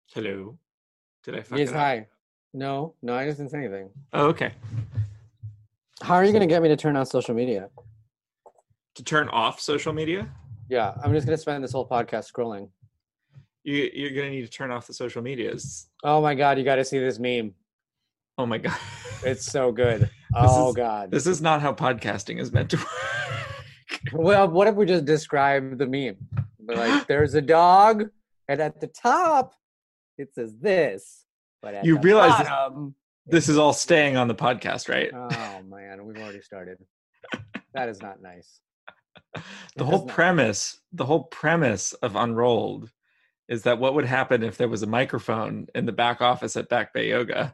Hello. Did I fuck Yes, it up? hi. No, I just didn't say anything. Oh, okay. How are you going to get me to turn on social media? To turn off social media, Yeah, I'm just going to spend this whole podcast scrolling. you're gonna need to turn off the social medias. Oh my God, you got to see this meme. Oh my god. It's so good. this Oh is God. this is not how podcasting is meant to work. Well, what if we just describe the meme? But like, there's a dog, and at the top, it says this, but at You the realize bottom, it this is all says this. staying on the podcast, right? Oh man, we've already started. That is not nice. The It whole is not. premise of Unrolled is that what would happen if there was a microphone in the back office at Back Bay Yoga?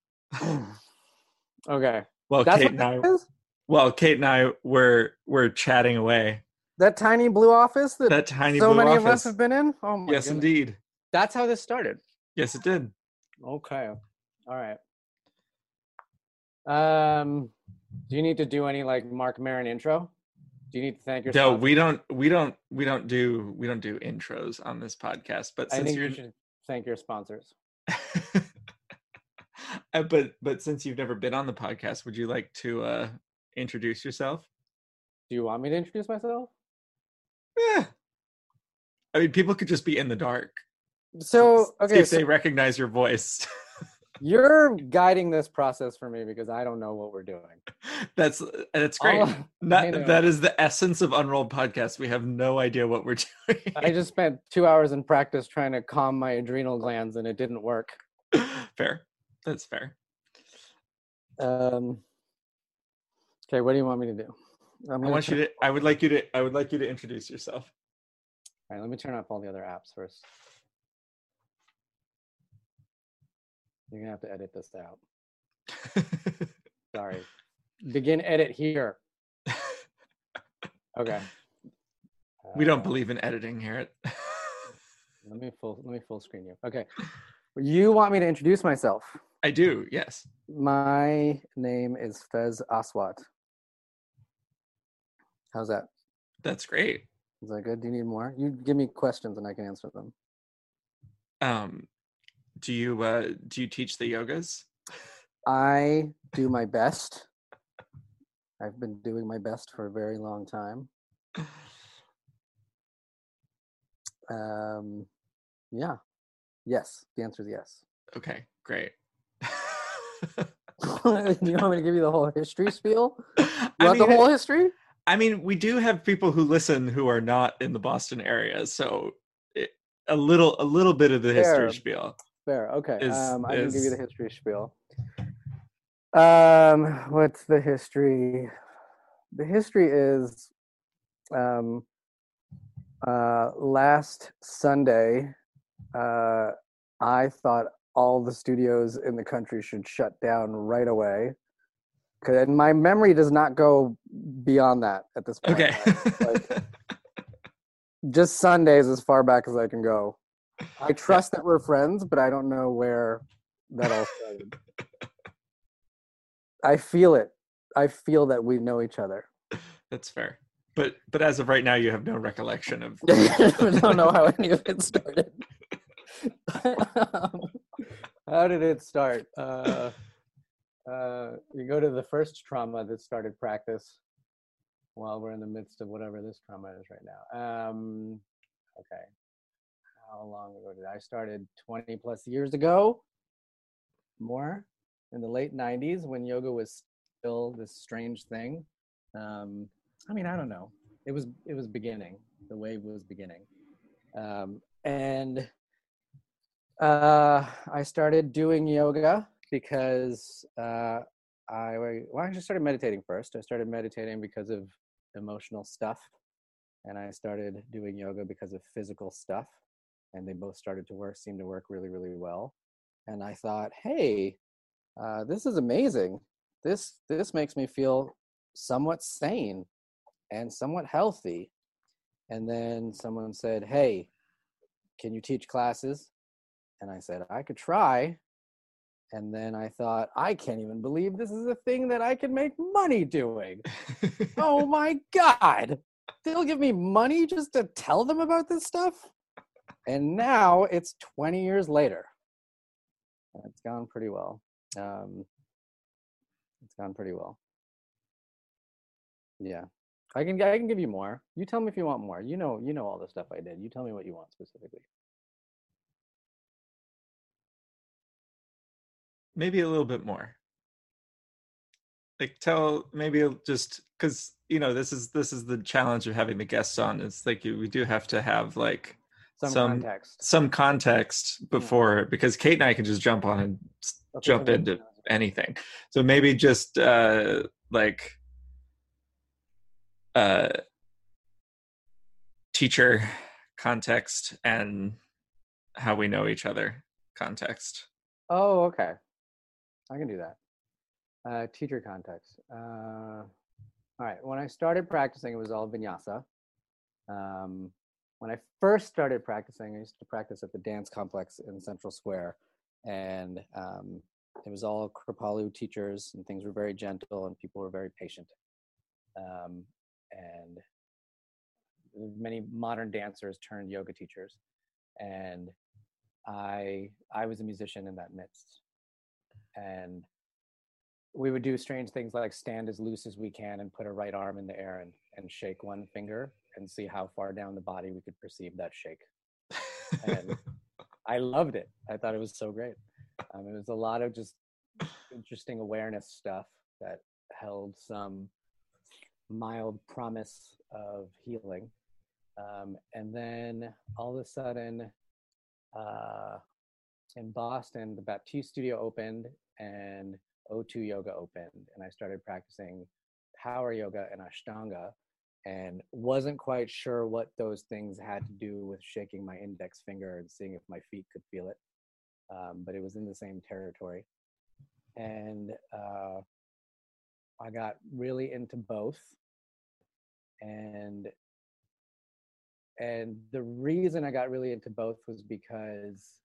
Okay. Well, That's Kate what and I this is? well, Kate and I were chatting away. That tiny blue office that That tiny so blue many of us office. have been in? Oh my Yes, goodness. indeed. That's how this started. Yes, it did. Okay. All right. Do you need to do any like Mark Maron intro? Do you need to thank your No, sponsor? we don't do intros on this podcast. But I since think you're you should thank your sponsors. but since you've never been on the podcast, would you like to introduce yourself? Do you want me to introduce myself? Yeah. I mean, people could just be in the dark. So, See okay, if so they recognize your voice. you're guiding this process for me because I don't know what we're doing. That's great. All I know, That is the essence of Unrolled Podcast. We have no idea what we're doing. I just spent 2 hours in practice trying to calm my adrenal glands and it didn't work. Fair. That's fair. Okay, what do you want me to do? I would like you to introduce yourself. All right, let me turn off all the other apps first. You're gonna have to edit this out. Sorry. Begin edit here. Okay. We don't believe in editing here. Let me full screen you. Okay. You want me to introduce myself? I do, yes. My name is Fez Aswat. How's that? That's great. Is that good? Do you need more? You give me questions and I can answer them. Do you teach the yogas? I do my best. I've been doing my best for a very long time. Yeah. Yes. The answer is yes. Okay, great. You want me to give you the whole history spiel? You want the whole history? I mean, we do have people who listen who are not in the Boston area, so a little bit of the history spiel. Fair. Okay. I can give you the history spiel. What's the history? The history is last Sunday, I thought all the studios in the country should shut down right away. And my memory does not go beyond that at this point. Okay. Like, just Sundays as far back as I can go. I trust that we're friends, but I don't know where that all started. I feel it. I feel that we know each other. That's fair. But as of right now, you have no recollection of. I don't know how any of it started. How did it start? You go to the first trauma that started practice while we're in the midst of whatever this trauma is right now. Okay. How long ago did I started? 20 plus years ago? More? In the late 90s when yoga was still this strange thing. I mean, I don't know. It was beginning. The wave was beginning. And I started doing yoga because I just started meditating first. I started meditating because of emotional stuff. And I started doing yoga because of physical stuff. And they both started to seem to work really, really well. And I thought, hey, this is amazing. This makes me feel somewhat sane and somewhat healthy. And then someone said, hey, can you teach classes? And I said, I could try. And then I thought, I can't even believe this is a thing that I can make money doing. Oh my God. They'll give me money just to tell them about this stuff? And now it's 20 years later. It's gone pretty well. It's gone pretty well. Yeah. I can give you more. You tell me if you want more. You know all the stuff I did. You tell me what you want specifically. Maybe a little bit more. Like just because this is the challenge of having the guests on. It's like we do have to have like some context before, because Kate and I can just jump on and jump into anything. So maybe just like teacher context and how we know each other context. Oh, okay. I can do that. Teacher context. All right. When I started practicing, it was all vinyasa. When I first started practicing, I used to practice at the dance complex in Central Square, and it was all Kripalu teachers, and things were very gentle, and people were very patient. And many modern dancers turned yoga teachers, and I was a musician in that midst. And we would do strange things like stand as loose as we can and put a right arm in the air and shake one finger and see how far down the body we could perceive that shake. And I loved it. I thought it was so great. It was a lot of just interesting awareness stuff that held some mild promise of healing. And then all of a sudden, in Boston, the Baptiste studio opened and O2 Yoga opened, and I started practicing power yoga and Ashtanga, and wasn't quite sure what those things had to do with shaking my index finger and seeing if my feet could feel it. But it was in the same territory. And I got really into both. And the reason I got really into both was because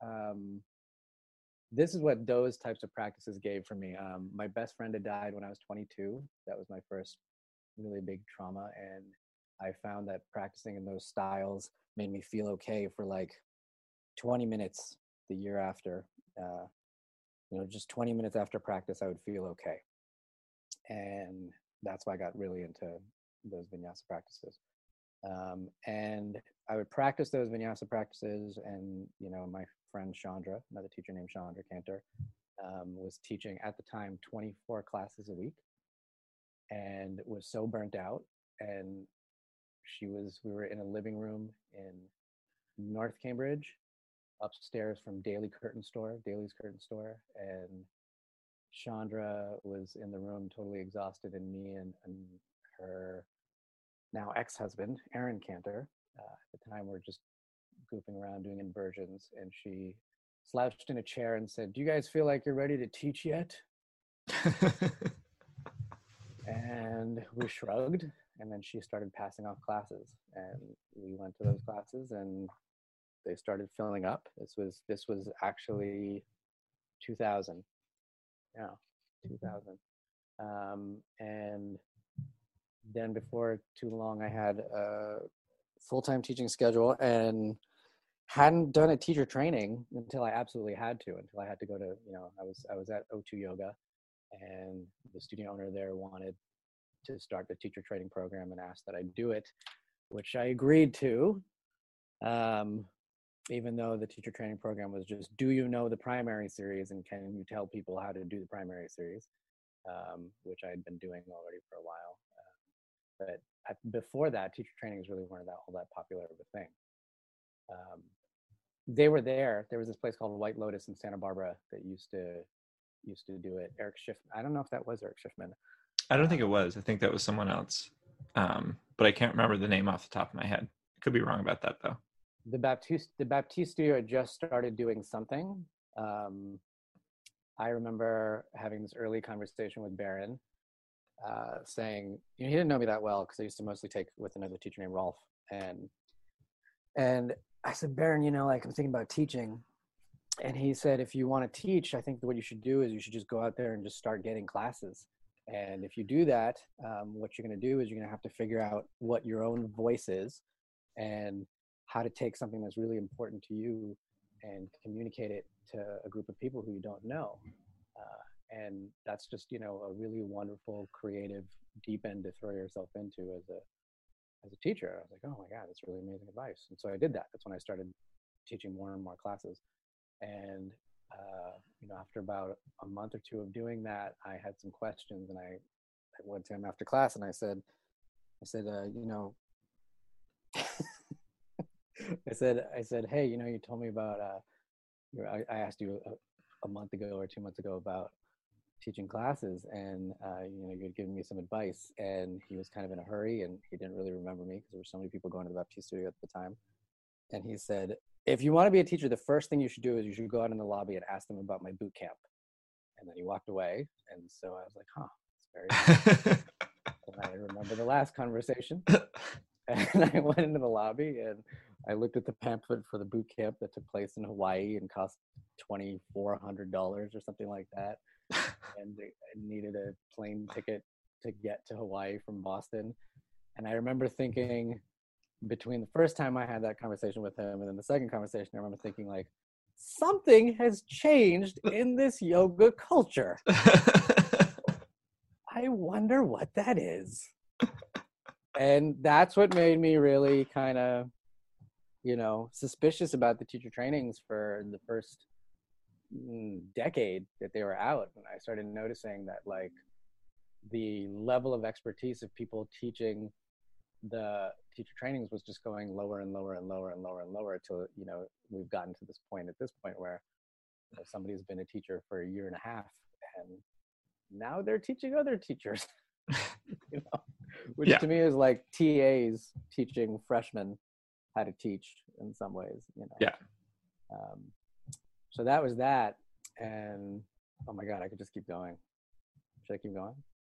this is what those types of practices gave for me. My best friend had died when I was 22. That was my first really big trauma. And I found that practicing in those styles made me feel okay for like 20 minutes the year after. Just 20 minutes after practice, I would feel okay. And that's why I got really into those vinyasa practices. And I would practice those vinyasa practices, and my friend Chandra, another teacher named Chandra Cantor, was teaching at the time 24 classes a week, and was so burnt out. And we were in a living room in North Cambridge, upstairs from Daly's Curtain Store, and Chandra was in the room totally exhausted, and me and her now ex-husband, Aaron Cantor, at the time we're just goofing around doing inversions, and she slouched in a chair and said, "Do you guys feel like you're ready to teach yet?" And we shrugged, and then she started passing off classes, and we went to those classes, and they started filling up. This was actually 2000. Yeah, 2000. And then before too long, I had a full-time teaching schedule and hadn't done a teacher training until I absolutely had to, until I had to go to, I was at O2 Yoga, and the studio owner there wanted to start the teacher training program and asked that I do it, which I agreed to, even though the teacher training program was just, do you know the primary series and can you tell people how to do the primary series, which I had been doing already for a while. But before that, teacher trainings really weren't all that popular of a thing. They were there. There was this place called White Lotus in Santa Barbara that used to do it. Eric Schiffman. I don't know if that was Eric Schiffman. I don't think it was. I think that was someone else. But I can't remember the name off the top of my head. Could be wrong about that though. The Baptiste studio had just started doing something. I remember having this early conversation with Baron, saying, he didn't know me that well because I used to mostly take with another teacher named Rolf. And I said, Baron, I'm thinking about teaching. And he said, if you want to teach, I think what you should do is you should just go out there and just start getting classes. And if you do that, what you're going to do is you're going to have to figure out what your own voice is and how to take something that's really important to you and communicate it to a group of people who you don't know. And that's just, you know, a really wonderful, creative, deep end to throw yourself into as a teacher. I was like, oh my God, that's really amazing advice. And so I did that. That's when I started teaching more and more classes. And, you know, after about a month or two of doing that, I had some questions, and I went to him after class and I said, you know, I said, hey, you know, you told me about, I asked you a month ago or 2 months ago about teaching classes, and you know, you had given me some advice, and he was kind of in a hurry and he didn't really remember me because there were so many people going to the Baptiste studio at the time. And he said, if you want to be a teacher, the first thing you should do is you should go out in the lobby and ask them about my boot camp. And then he walked away. And so I was like, huh, that's very nice. And I remember the last conversation. And I went into the lobby and I looked at the pamphlet for the boot camp that took place in Hawaii and cost $2,400 or something like that. And I needed a plane ticket to get to Hawaii from Boston. And I remember thinking, between the first time I had that conversation with him and then the second conversation, I remember thinking, like, something has changed in this yoga culture. I wonder what that is. And that's what made me really kind of, you know, suspicious about the teacher trainings for the first decade that they were out. And I started noticing that, like, the level of expertise of people teaching the teacher trainings was just going lower and lower and lower and lower and lower till, you know, we've gotten to this point where, you know, somebody's been a teacher for a year and a half and now they're teaching other teachers. You know, which to me is like TAs teaching freshmen how to teach in some ways, you know. So that was that. And oh my God, I could just keep going. Should I keep going?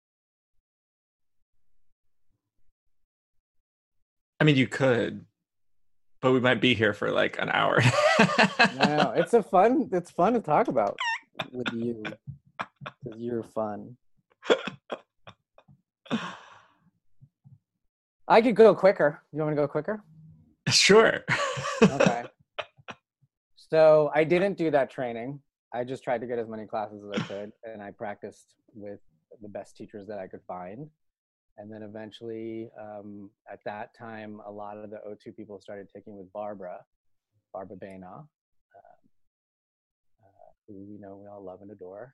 I mean, you could, but we might be here for like an hour. No, it's fun to talk about with you because you're fun. I could go quicker. You want me to go quicker? Sure. Okay. So I didn't do that training. I just tried to get as many classes as I could, and I practiced with the best teachers that I could find. And then eventually, at that time, a lot of the O2 people started taking with Barbara Baina, who, you know, we all love and adore.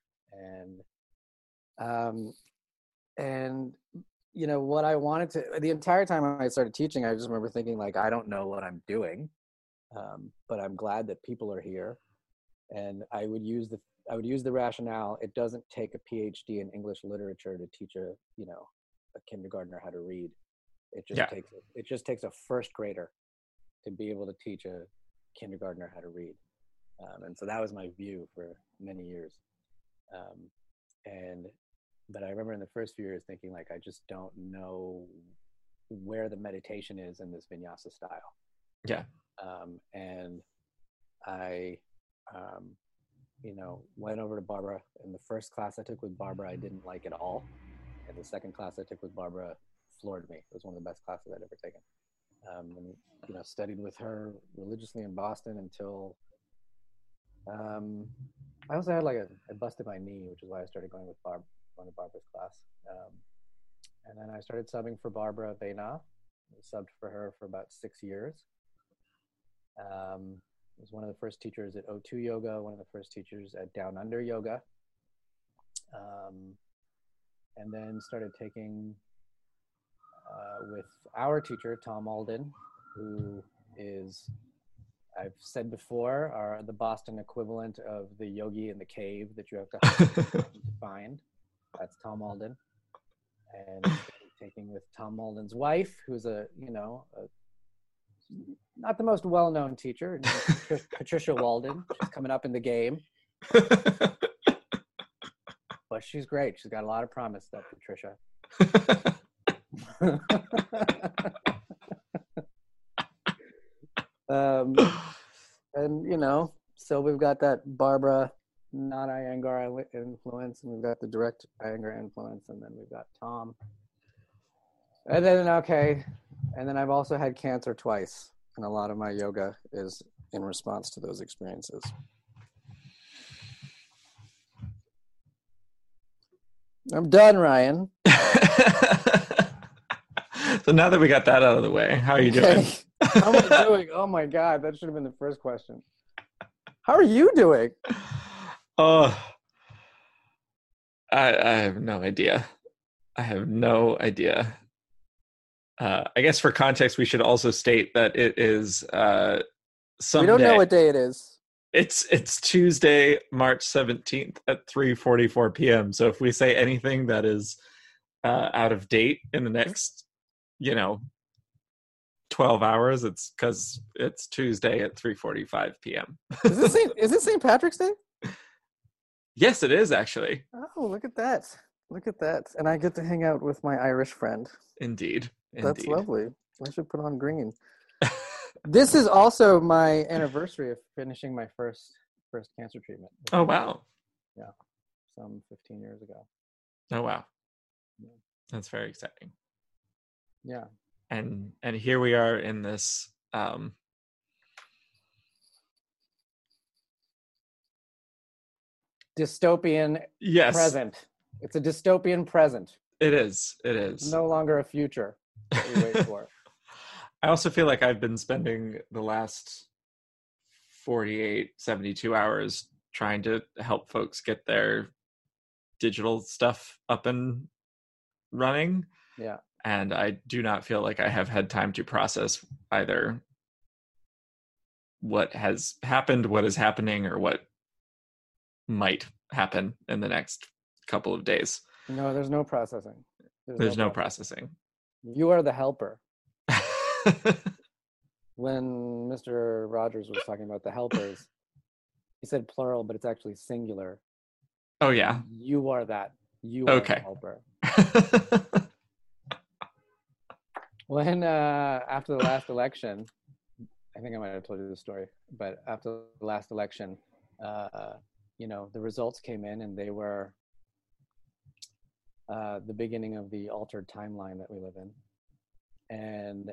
And you know, what I wanted to, the entire time I started teaching, I just remember thinking, like, I don't know what I'm doing, but I'm glad that people are here. And I would use the rationale, it doesn't take a PhD in English literature to teach a kindergartner how to read. It just takes a first grader to be able to teach a kindergartner how to read. And so that was my view for many years. But I remember in the first few years thinking, like, I just don't know where the meditation is in this vinyasa style. Yeah. And I, you know, went over to Barbara. In the first class I took with Barbara, I didn't like at all. And the second class I took with Barbara floored me. It was one of the best classes I'd ever taken. And, you know, studied with her religiously in Boston until, I also had I busted my knee, which is why I started going to Barbara's class. And then I started subbing for Barbara Baina. I subbed for her for about 6 years. Was one of the first teachers at O2 Yoga, one of the first teachers at Down Under Yoga. And then started taking with our teacher, Tom Alden, who is, I've said before, are the Boston equivalent of the yogi in the cave that you have to find. That's Tom Alden. And taking with Tom Alden's wife, who's not the most well-known teacher, Patricia Walden. She's coming up in the game. But she's great. She's got a lot of promise, that Patricia. And, you know, so we've got that Barbara, not Iyengar influence, and we've got the direct Iyengar influence, and then we've got Tom. And then, and then I've also had cancer twice. And a lot of my yoga is in response to those experiences. I'm done, Ryan. So now that we got that out of the way, how are you doing? How am I doing? Oh my God, that should have been the first question. How are you doing? Oh, I have no idea. I have no idea. I guess for context, we should also state that it is We don't know what day it is. It's Tuesday, March 17th at 3:44 p.m. So if we say anything that is out of date in the next, 12 hours, it's because it's Tuesday at 3:45 p.m. Is it St. Patrick's Day? Yes, it is actually. Oh, look at that. Look at that. And I get to hang out with my Irish friend. Indeed. That's lovely. I should put on green. This is also my anniversary of finishing my first cancer treatment. Oh, wow. Yeah. Some 15 years ago. Oh, wow. Yeah. That's very exciting. Yeah. And here we are in this dystopian present. It's a dystopian present. It is. It's no longer a future that we wait for. I also feel like I've been spending the last 48, 72 hours trying to help folks get their digital stuff up and running. Yeah. And I do not feel like I have had time to process either what has happened, what is happening, or what might happen in the next couple of days. No, there's no processing. There's no processing. You are the helper. When Mr. Rogers was talking about the helpers, he said plural, but it's actually singular. Oh, yeah. You are that. You are the helper. When, after the last election, I think I might have told you this story, but after the last election, the results came in and they were the beginning of the altered timeline that we live in. And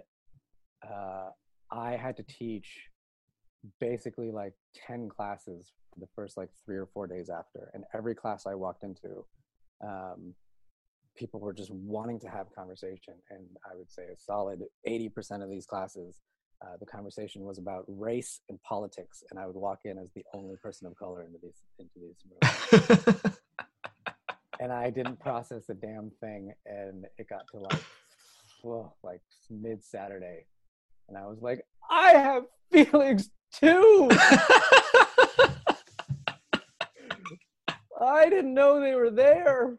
I had to teach basically like 10 classes for the first like 3 or 4 days after. And every class I walked into, people were just wanting to have conversation. And I would say a solid 80% of these classes, the conversation was about race and politics. And I would walk in as the only person of color into these rooms. And I didn't process a damn thing. And it got to like mid-Saturday. And I was like, I have feelings too. I didn't know they were there.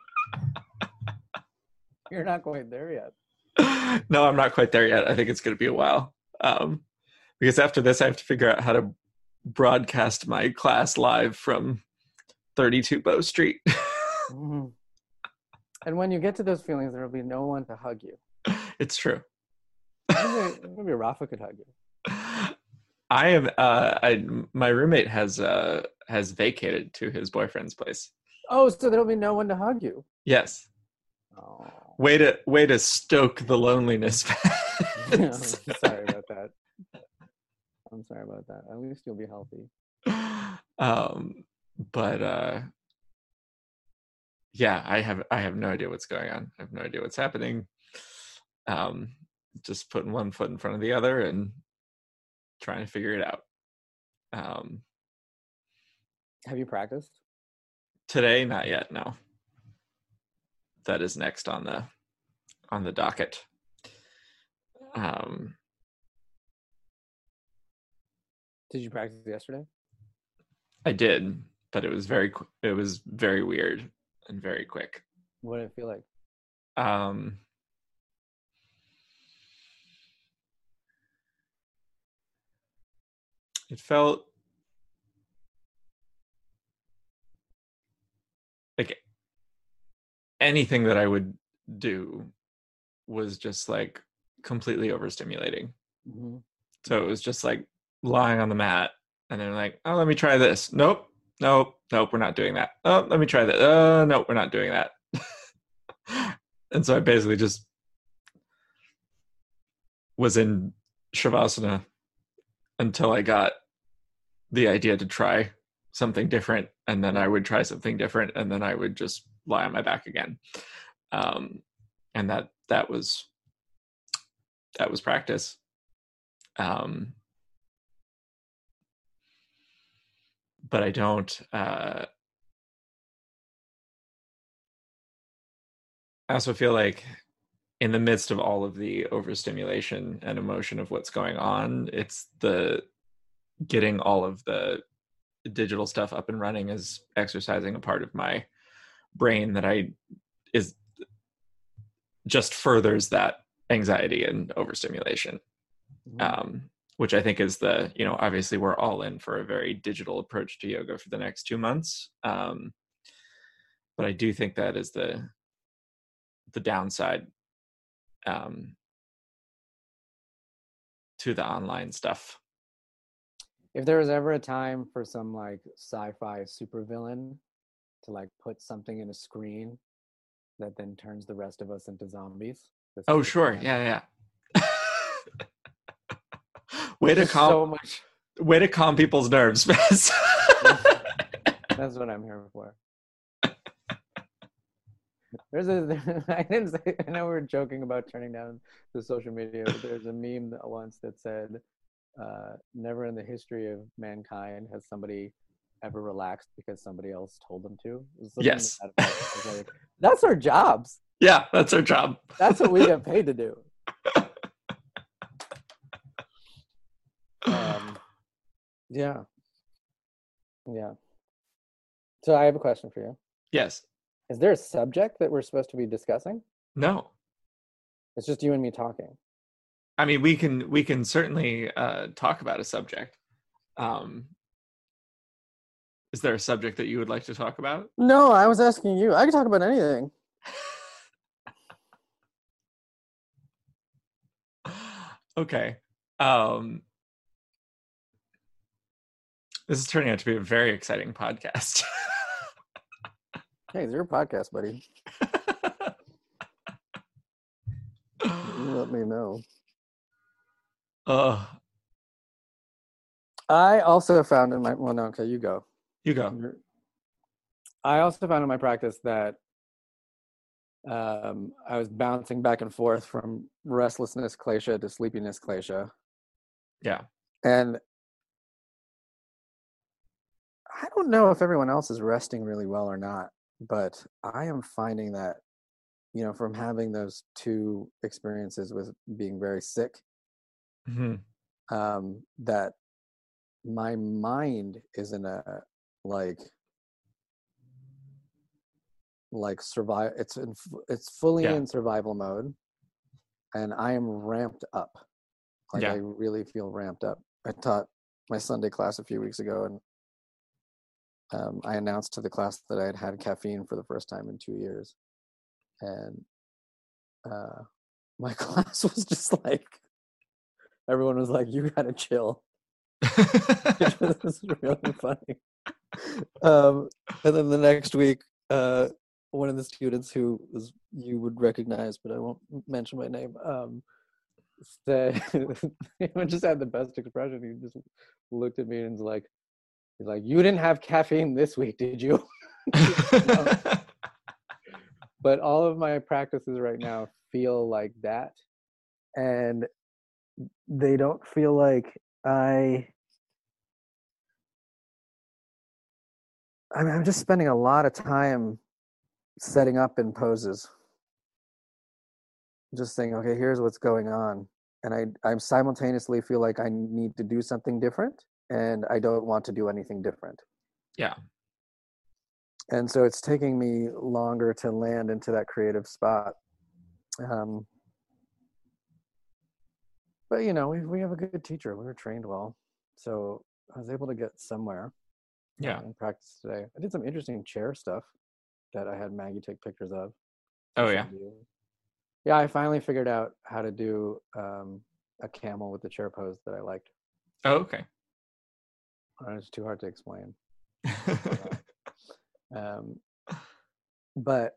You're not quite there yet. No, I'm not quite there yet. I think it's going to be a while. Because after this, I have to figure out how to broadcast my class live from 32 Bow Street. Mm-hmm. And when you get to those feelings, there will be no one to hug you. It's true. Maybe Rafa could hug you. I am. My roommate has vacated to his boyfriend's place. Oh, so there'll be no one to hug you. Yes. Oh. Way to stoke the loneliness. I'm sorry about that. At least you'll be healthy. But yeah, I have no idea what's going on. I have no idea what's happening. Just putting one foot in front of the other and trying to figure it out. Have you practiced? Today, not yet, no. That is next on the docket. Did you practice yesterday? I did, but it was very weird and very quick. What did it feel like? It felt like anything that I would do was just like completely overstimulating. Mm-hmm. So it was just like lying on the mat and then like, oh, let me try this. Nope, we're not doing that. Oh, let me try that. Nope, we're not doing that. And so I basically just was in Shavasana until I got the idea to try something different, and then I would try something different, and then I would just lie on my back again. And that was practice. But I don't. I also feel like in the midst of all of the overstimulation and emotion of what's going on, it's the getting all of the digital stuff up and running is exercising a part of my brain that I is just furthers that anxiety and overstimulation. Which I think is the, obviously we're all in for a very digital approach to yoga for the next 2 months. But I do think that is the downside to the online stuff. If there was ever a time for some like sci-fi supervillain to like put something in a screen that then turns the rest of us into zombies. Oh, sure. Yeah. Way to calm people's nerves, Bess. That's what I'm here for. I know we were joking about turning down the social media, but there's a meme once that said, never in the history of mankind has somebody ever relaxed because somebody else told them to. Yes. Like, that's our jobs. Yeah, that's our job. That's what we get paid to do. Yeah. So I have a question for you. Yes. Is there a subject that we're supposed to be discussing? No. It's just you and me talking. I mean, we can certainly talk about a subject. Is there a subject that you would like to talk about? No, I was asking you. I can talk about anything. Okay. This is turning out to be a very exciting podcast. Hey, it's your podcast, buddy. You let me know. I also found in my you go. You go. I also found in my practice that I was bouncing back and forth from restlessness klesha to sleepiness klesha. Yeah. And I don't know if everyone else is resting really well or not, but I am finding that, from having those two experiences with being very sick, that my mind is in a like survive. It's fully in survival mode, and I am ramped up. I really feel ramped up. I taught my Sunday class a few weeks ago, and I announced to the class that I had had caffeine for the first time in 2 years, and my class was just like, everyone was like, "You gotta chill." This is really funny. And then the next week, one of the students who you would recognize, but I won't mention my name, said, he just had the best expression. He just looked at me and he's like, "You didn't have caffeine this week, did you?" But all of my practices right now feel like that, and they don't feel like I'm just spending a lot of time setting up in poses. Just saying, okay, here's what's going on. And I simultaneously feel like I need to do something different, and I don't want to do anything different. Yeah. And so it's taking me longer to land into that creative spot. But, we have a good teacher. We were trained well. So I was able to get somewhere. In practice today. I did some interesting chair stuff that I had Maggie take pictures of. Oh, yeah. Yeah, I finally figured out how to do a camel with the chair pose that I liked. Oh, okay. It's too hard to explain. But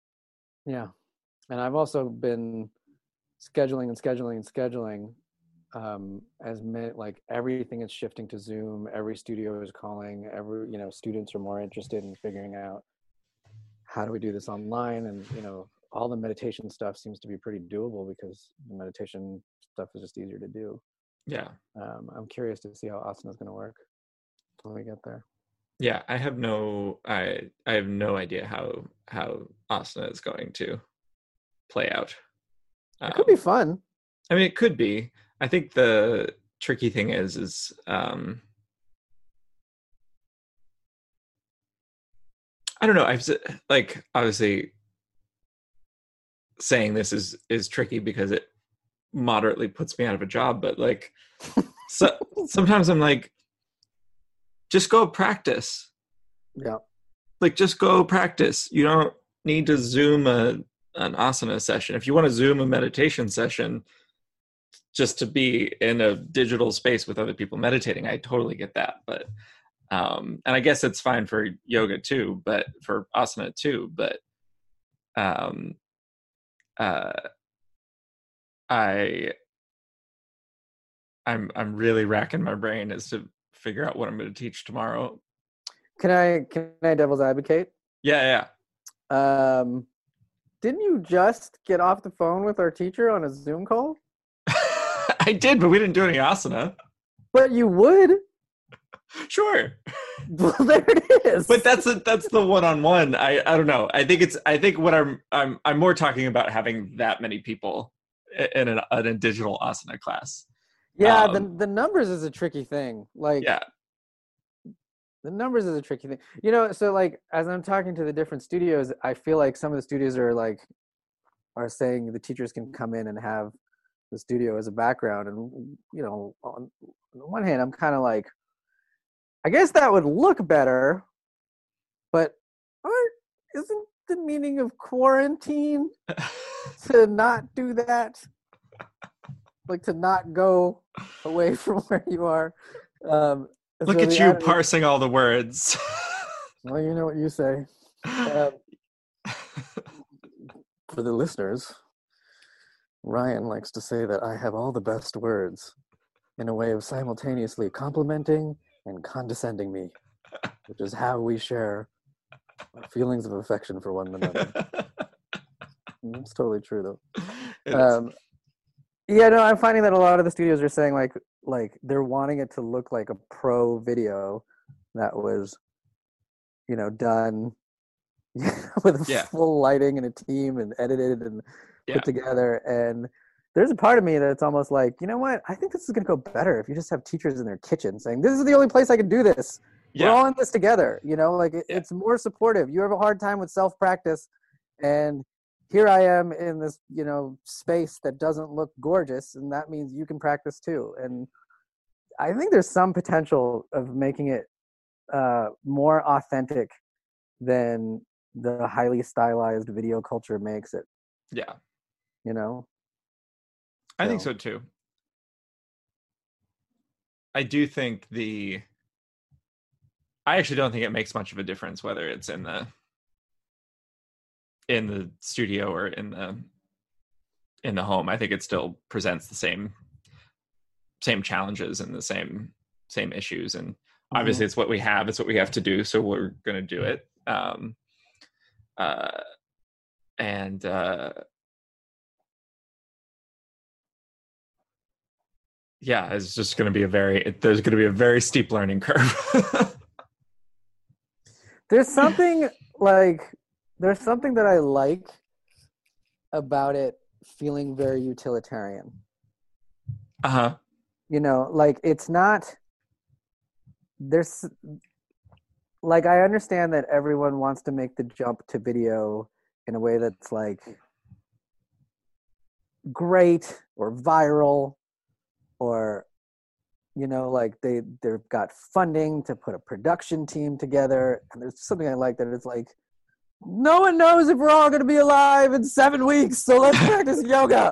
yeah, and I've also been scheduling as many, like everything is shifting to Zoom. Every studio is calling. Students are more interested in figuring out how do we do this online, and all the meditation stuff seems to be pretty doable because the meditation stuff is just easier to do. Yeah. I'm curious to see how asana is going to work when we get there. Yeah, I have no idea how asana is going to play out. It could be fun. I mean, it could be. I think the tricky thing is I don't know. I've like obviously saying this is tricky because it moderately puts me out of a job, but like so sometimes I'm like, just go practice. Yeah. Like just go practice. You don't need to Zoom an asana session. If you want to Zoom a meditation session just to be in a digital space with other people meditating, I totally get that. But and I guess it's fine for yoga too, but for asana too. But I'm really racking my brain as to figure out what I'm going to teach tomorrow. Can I devil's advocate? Yeah. Didn't you just get off the phone with our teacher on a Zoom call? I did, but we didn't do any asana. But you would. Sure. Well, there it is. But that's the one-on-one. I don't know. I think what I'm more talking about having that many people in a digital asana class. Yeah, the numbers is a tricky thing. Like, yeah, the numbers is a tricky thing. So like as I'm talking to the different studios, I feel like some of the studios are saying the teachers can come in and have the studio as a background, and on the one hand, I'm kind of like, I guess that would look better, but isn't the meaning of quarantine to not do that? Like to not go away from where you are. Look at you parsing all the words. Well, you know what you say. For the listeners, Ryan likes to say that I have all the best words in a way of simultaneously complimenting and condescending me, which is how we share our feelings of affection for one another. It's totally true, though. Yeah, no, I'm finding that a lot of the studios are saying like they're wanting it to look like a pro video that was, done with full lighting and a team and edited and put together. And there's a part of me that's almost like, you know what? I think this is going to go better if you just have teachers in their kitchen saying, this is the only place I can do this. We're all in this together. It's more supportive. You have a hard time with self-practice, and here I am in this, space that doesn't look gorgeous, and that means you can practice too. And I think there's some potential of making it more authentic than the highly stylized video culture makes it. Yeah. I think so too. I do think I actually don't think it makes much of a difference whether it's in the studio or in the home. I think it still presents the same challenges and the same issues, and obviously it's what we have, it's what we have to do, so we're going to do it. It's just going to be there's going to be a very steep learning curve. There's something that I like about it feeling very utilitarian. It's not, there's, I understand that everyone wants to make the jump to video in a way that's great or viral, or they've got funding to put a production team together. And there's something I like that it's no one knows if we're all going to be alive in 7 weeks, so let's practice yoga.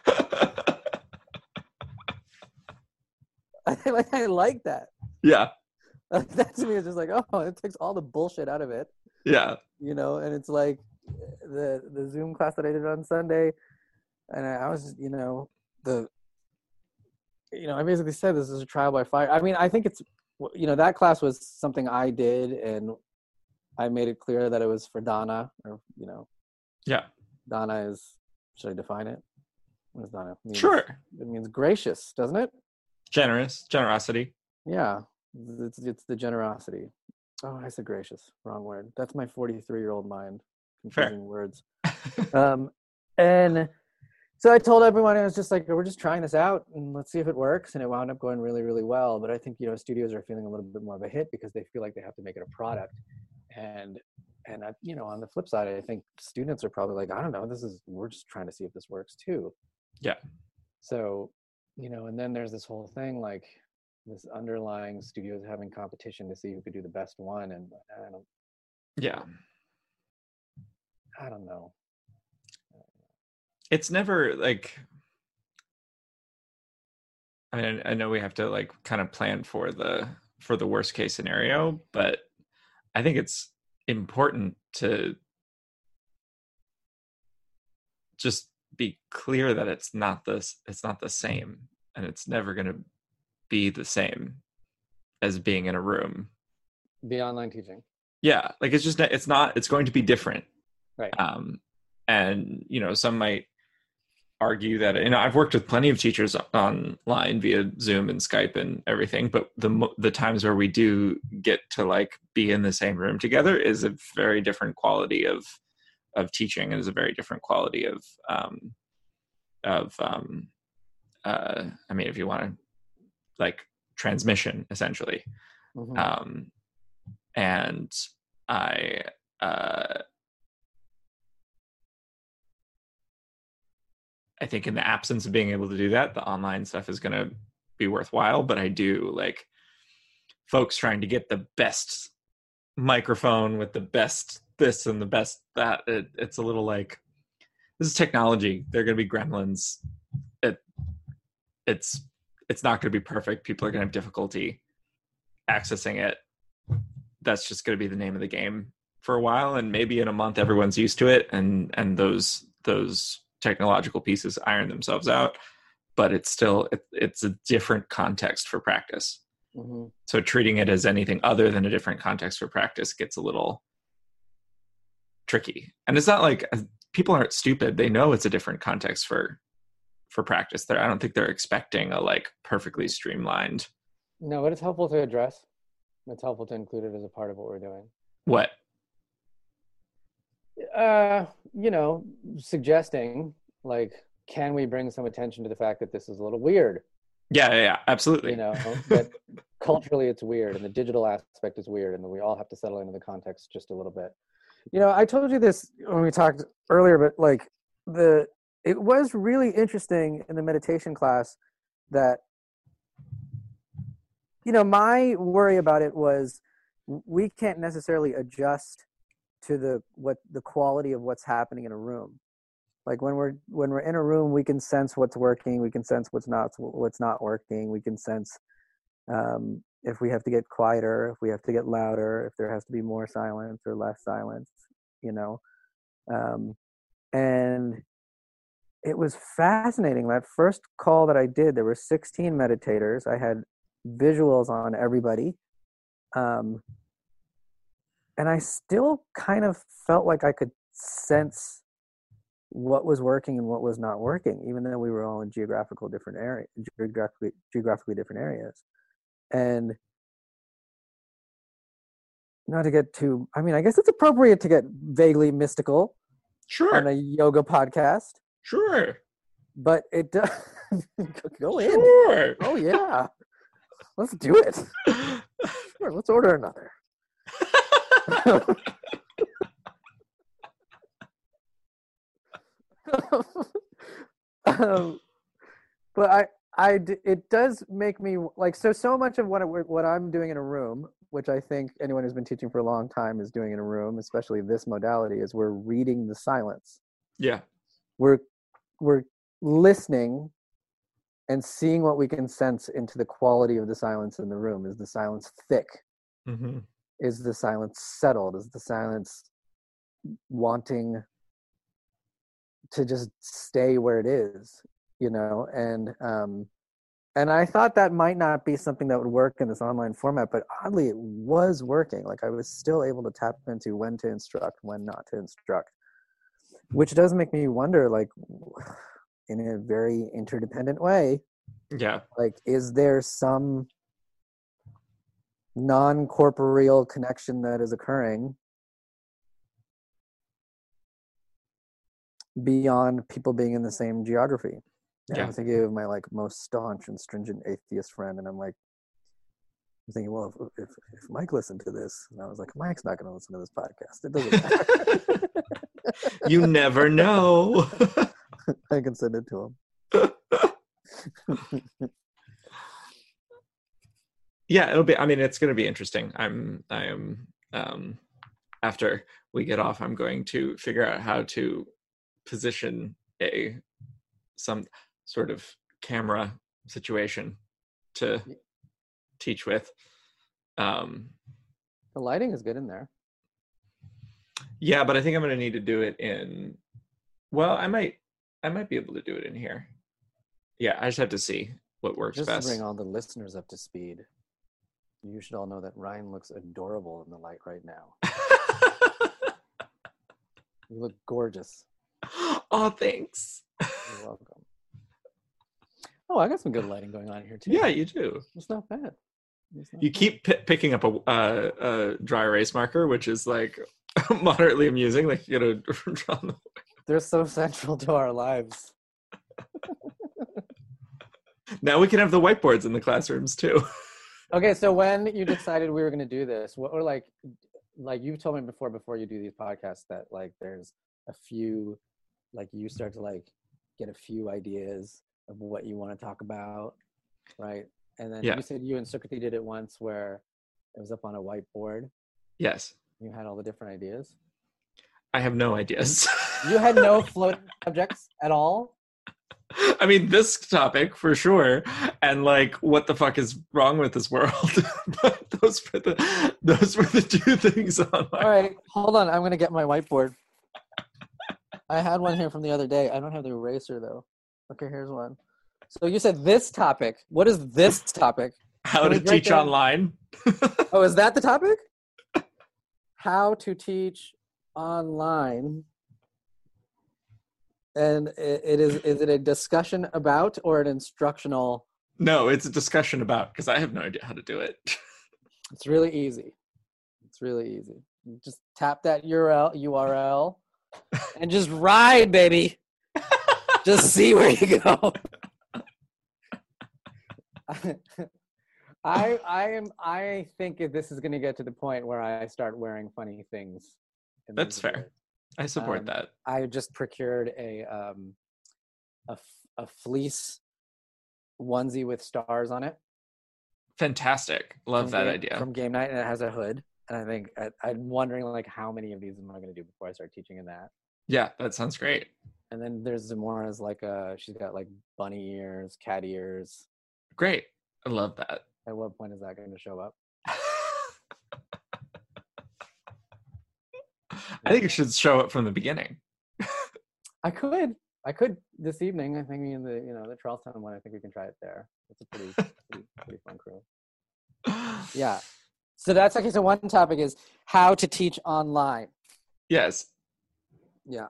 I like that. Yeah. That to me is just it takes all the bullshit out of it. Yeah. And it's like the Zoom class that I did on Sunday, and I was, I basically said this is a trial by fire. I mean, I think it's, that class was something I did, and I made it clear that it was for Dana, or, Yeah. Dana is, should I define it? What does Dana mean? Sure. It means gracious, doesn't it? Generosity. Yeah. It's the generosity. Oh, I said gracious. Wrong word. That's my 43-year-old mind confusing Fair. words. And so I told everyone, I was just like, we're just trying this out and let's see if it works. And it wound up going really, really well. But I think, studios are feeling a little bit more of a hit because they feel like they have to make it a product. And on the flip side, I think students are probably like, I don't know, we're just trying to see if this works too. Yeah. So, and then there's this whole thing, like this underlying studios having competition to see who could do the best one. And I don't know. It's never like, I mean, I know we have to like kind of plan for the worst case scenario, but I think it's important to just be clear that it's not the same, and it's never going to be the same as being in a room. Be online teaching. Yeah, like it's going to be different. Right. And some might argue that, I've worked with plenty of teachers online via Zoom and Skype and everything, but the times where we do get to like be in the same room together is a very different quality of teaching, and is a very different quality of I mean, if you want to like transmission, essentially. Mm-hmm. And I think in the absence of being able to do that, the online stuff is going to be worthwhile. But I do like folks trying to get the best microphone with the best this and the best that. It's a little like, this is technology. They're going to be gremlins. It's not going to be perfect. People are going to have difficulty accessing it. That's just going to be the name of the game for a while, and maybe in a month everyone's used to it, and those technological pieces iron themselves out. But it's still it's a different context for practice. Mm-hmm. So treating it as anything other than a different context for practice gets a little tricky. And it's not like people aren't stupid. They know it's a different context for practice. I don't think they're expecting a like perfectly streamlined. No, but it's helpful to address. It's helpful to include it as a part of what we're doing. What? Suggesting like, can we bring some attention to the fact that this is a little weird? Yeah, absolutely. That culturally it's weird, and the digital aspect is weird, and that we all have to settle into the context just a little bit. I told you this when we talked earlier, but like it was really interesting in the meditation class that, my worry about it was we can't necessarily adjust to the quality of what's happening in a room. Like when we're in a room, we can sense what's working, we can sense what's not working, we can sense if we have to get quieter, if we have to get louder, if there has to be more silence or less silence, and it was fascinating. That first call that I did, there were 16 meditators. I had visuals on everybody. And I still kind of felt like I could sense what was working and what was not working, even though we were all in geographically different areas. And not to get too, I mean, I guess it's appropriate to get vaguely mystical on a yoga podcast. Sure. But it does go in. Sure. Oh yeah. Let's do it. Sure, let's order another. But it does make me like, so much of what I'm doing in a room, which I think anyone who's been teaching for a long time is doing in a room, especially this modality, is we're reading the silence. Yeah. We're listening and seeing what we can sense into the quality of the silence in the room. Is the silence thick? Mm-hmm. Is the silence settled? Is the silence wanting to just stay where it is? And And I thought that might not be something that would work in this online format, but oddly, it was working. Like I was still able to tap into when to instruct, when not to instruct, which does make me wonder, like, in a very interdependent way, Yeah. like, is there some non-corporeal connection that is occurring beyond people being in the same geography? Yeah, Yeah. I'm thinking of my like most staunch and stringent atheist friend, and I'm like, I'm thinking, well, if Mike listened to this, and I was like, Mike's not going to listen to this podcast. It doesn't matter. You never know. I can send it to him. Yeah, it'll be. I mean, it's going to be interesting. I am. After we get off, I'm going to figure out how to position some sort of camera situation to teach with. The lighting is good in there. Yeah, but I think I'm going to need to do it in. Well, I might be able to do it in here. Yeah, I just have to see what works Just best. to bring all the listeners up to speed, you should all know that Ryan looks adorable in the light right now. You look gorgeous. Oh, thanks. You're welcome. Oh, I got some good lighting going on here too. Yeah, you do. It's not bad. You keep picking up a dry erase marker, which is like moderately amusing. Like you know, draw them. They're so central to our lives. Now we can have the whiteboards in the classrooms too. Okay, so when you decided we were going to do this, what were like you've told me before you do these podcasts that like there's a few, like you start to like get a few ideas of what you want to talk about, right? And then Yeah. you said you and Sukriti did it once where it was up on a whiteboard. Yes. You had all the different ideas. I have no ideas. You had no floating subjects at all? I mean, this topic for sure, and like, what the fuck is wrong with this world? But those were the two things on my. All right, hold on. I'm gonna get my whiteboard. I had one here from the other day. I don't have the eraser though. Okay, here's one. So you said this topic. What is this topic? How to teach online. Oh, is that the topic? How to teach online. And is it a discussion about or an instructional? No, it's a discussion about, because I have no idea how to do it. It's really easy. It's really easy. You just tap that URL and just ride, baby. Just see where you go. I think this is going to get to the point where I start wearing funny things. That's fair. I support that. I just procured a fleece onesie with stars on it. Fantastic. Love that idea. From game night, and it has a hood. And I think I'm wondering like how many of these am I going to do before I start teaching in that. Yeah, that sounds great. And then there's Zamora's like she's got like bunny ears, cat ears. Great. I love that. At what point is that going to show up? I think it should show up from the beginning. I could this evening. I think in the Charlestown one. I think we can try it there. It's a pretty fun crew. Yeah. So that's okay. So one topic is how to teach online. Yes. Yeah.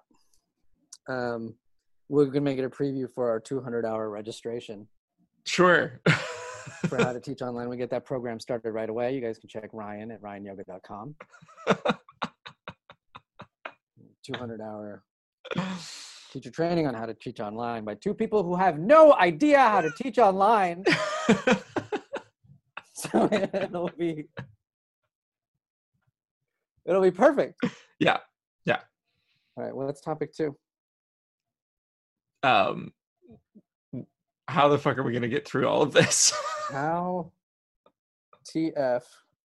We're gonna make it a preview for our 200-hour registration. Sure. For how to teach online. We get that program started right away. You guys can check Ryan at ryanyoga.com. 200-hour teacher training on how to teach online by two people who have no idea how to teach online. So it'll be perfect. Yeah. Yeah. All right. Well, that's topic 2. How the fuck are we gonna get through all of this? How TF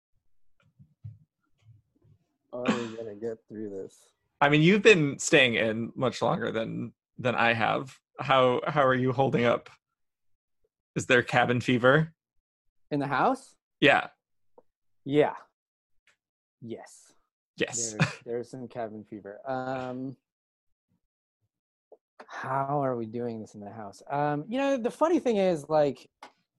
are we gonna get through this? I mean, you've been staying in much longer than I have. How are you holding up? Is there cabin fever In the house? Yeah. Yeah. Yes. Yes. There's some cabin fever. How are we doing this in the house? The funny thing is, like,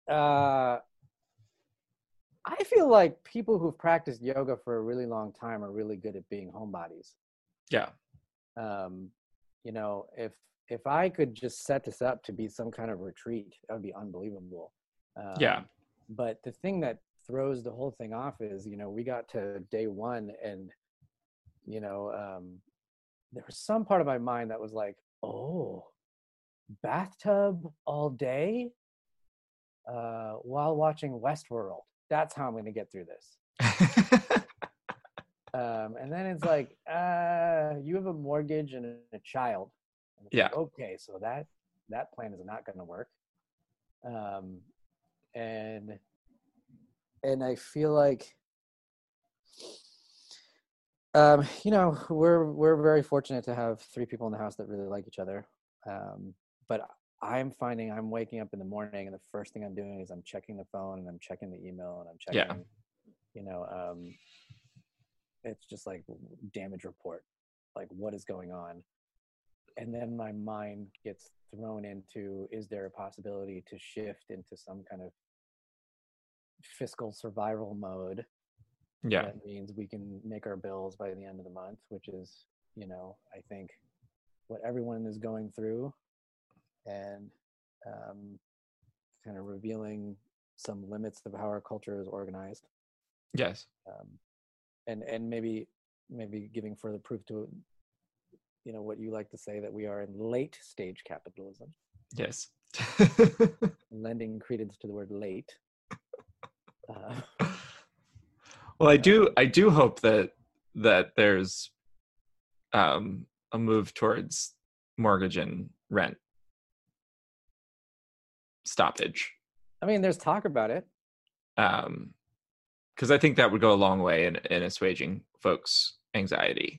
Uh, I feel like people who've practiced yoga for a really long time are really good at being homebodies. Yeah. Um, you know, if I could just set this up to be some kind of retreat, that would be unbelievable. Yeah. But the thing that throws the whole thing off is, you know, we got to day one, and you know, there was some part of my mind that was like, oh, bathtub all day while watching Westworld. That's how I'm going to get through this. And then it's like, you have a mortgage and a child. And it's Yeah. like, okay, so that plan is not going to work. Um, and I feel like, you know, we're very fortunate to have three people in the house that really like each other. But I'm finding I'm waking up in the morning, and the first thing I'm doing is I'm checking the phone, and I'm checking the email, and I'm Yeah. checking, you know, it's just like damage report, like what is going on. And then my mind gets thrown into, is there a possibility to shift into some kind of fiscal survival mode? Yeah. That means we can make our bills by the end of the month, which is, you know, I think what everyone is going through, and kind of revealing some limits of how our culture is organized. Yes. And maybe giving further proof to, you know, what you like to say, that we are in late stage capitalism. Yes. Lending credence to the word late. Well, I do hope that there's a move towards mortgage and rent stoppage. I mean, there's talk about it. Because I think that would go a long way in assuaging folks' anxiety.